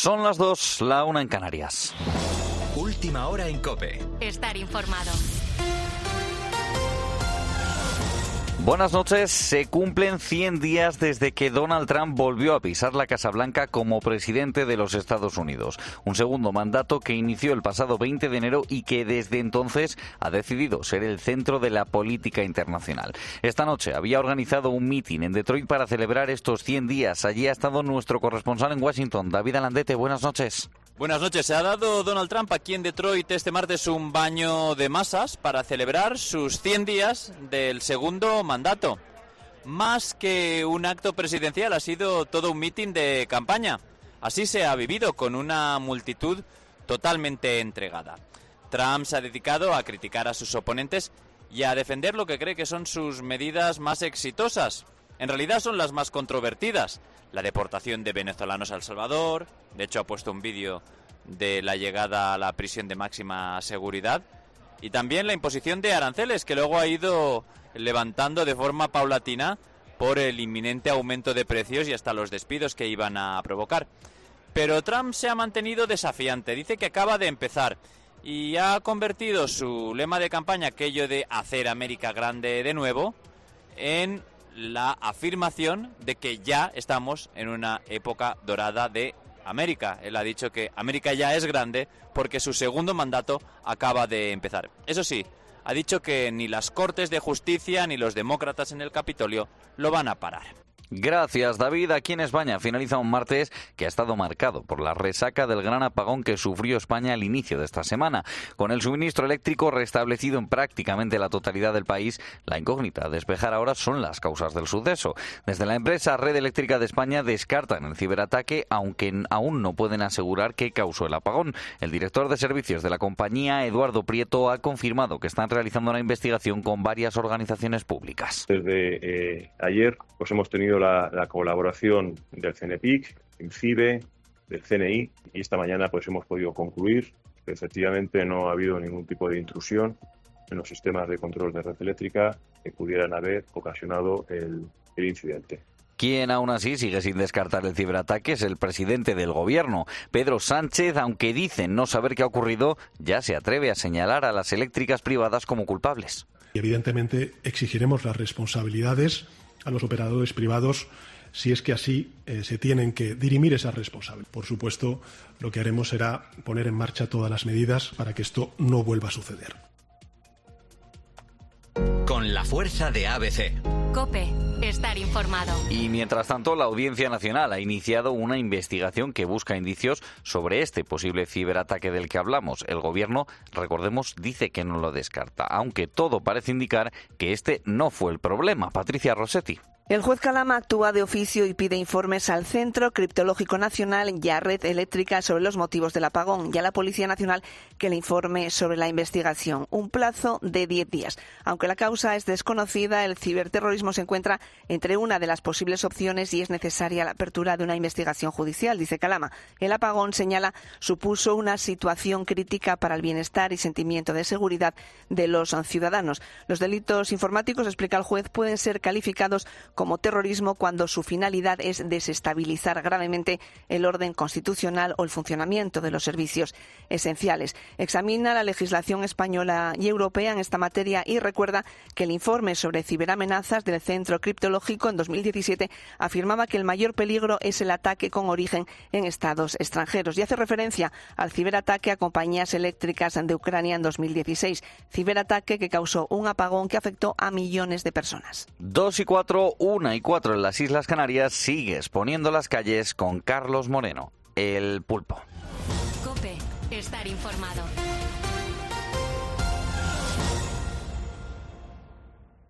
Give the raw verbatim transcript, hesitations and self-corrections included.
Son las dos, la una en Canarias. Última hora en COPE. Estar informado. Buenas noches. Se cumplen cien días desde que Donald Trump volvió a pisar la Casa Blanca como presidente de los Estados Unidos. Un segundo mandato que inició el pasado veinte de enero y que desde entonces ha decidido ser el centro de la política internacional. Esta noche había organizado un mitin en Detroit para celebrar estos cien días. Allí ha estado nuestro corresponsal en Washington, David Alandete. Buenas noches. Buenas noches. Se ha dado Donald Trump aquí en Detroit este martes un baño de masas para celebrar sus cien días del segundo mandato. Más que un acto presidencial, ha sido todo un mitin de campaña. Así se ha vivido, con una multitud totalmente entregada. Trump se ha dedicado a criticar a sus oponentes y a defender lo que cree que son sus medidas más exitosas. En realidad son las más controvertidas. La deportación de venezolanos a El Salvador. De hecho, ha puesto un vídeo de la llegada a la prisión de máxima seguridad. Y también la imposición de aranceles, que luego ha ido levantando de forma paulatina por el inminente aumento de precios y hasta los despidos que iban a provocar. Pero Trump se ha mantenido desafiante. Dice que acaba de empezar y ha convertido su lema de campaña, aquello de hacer América grande de nuevo, en la afirmación de que ya estamos en una época dorada de América. Él ha dicho que América ya es grande porque su segundo mandato acaba de empezar. Eso sí, ha dicho que ni las Cortes de Justicia ni los demócratas en el Capitolio lo van a parar. Gracias, David. Aquí en España finaliza un martes que ha estado marcado por la resaca del gran apagón que sufrió España al inicio de esta semana. Con el suministro eléctrico restablecido en prácticamente la totalidad del país, la incógnita a despejar ahora son las causas del suceso. Desde la empresa Red Eléctrica de España descartan el ciberataque, aunque aún no pueden asegurar qué causó el apagón. El director de servicios de la compañía, Eduardo Prieto, ha confirmado que están realizando una investigación con varias organizaciones públicas. Desde eh, ayer pues hemos tenido La, la colaboración del CENEPIC, INCIBE, del C N I, y esta mañana pues hemos podido concluir que efectivamente no ha habido ningún tipo de intrusión en los sistemas de control de red eléctrica que pudieran haber ocasionado el, el incidente. Quien aún así sigue sin descartar el ciberataque es el presidente del gobierno, Pedro Sánchez, aunque dicen no saber qué ha ocurrido, ya se atreve a señalar a las eléctricas privadas como culpables. Y evidentemente exigiremos las responsabilidades a los operadores privados si es que así eh, se tienen que dirimir esas responsabilidades. Por supuesto, lo que haremos será poner en marcha todas las medidas para que esto no vuelva a suceder. Con la fuerza de A B C. COPE. Estar informado. Y mientras tanto, la Audiencia Nacional ha iniciado una investigación que busca indicios sobre este posible ciberataque del que hablamos. El gobierno, recordemos, dice que no lo descarta, aunque todo parece indicar que este no fue el problema. Patricia Rossetti. El juez Calama actúa de oficio y pide informes al Centro Criptológico Nacional y a Red Eléctrica sobre los motivos del apagón y a la Policía Nacional que le informe sobre la investigación. Un plazo de diez días. Aunque la causa es desconocida, el ciberterrorismo se encuentra entre una de las posibles opciones y es necesaria la apertura de una investigación judicial, dice Calama. El apagón, señala, supuso una situación crítica para el bienestar y sentimiento de seguridad de los ciudadanos. Los delitos informáticos, explica el juez, pueden ser calificados como terrorismo cuando su finalidad es desestabilizar gravemente el orden constitucional o el funcionamiento de los servicios esenciales. Examina la legislación española y europea en esta materia y recuerda que el informe sobre ciberamenazas del Centro Criptológico en dos mil diecisiete afirmaba que el mayor peligro es el ataque con origen en estados extranjeros y hace referencia al ciberataque a compañías eléctricas de Ucrania en dos mil dieciséis. Ciberataque que causó un apagón que afectó a millones de personas. Dos y cuatro, una y cuatro en las Islas Canarias, sigue exponiendo las calles con Carlos Moreno, el Pulpo. COPE. Estar informado.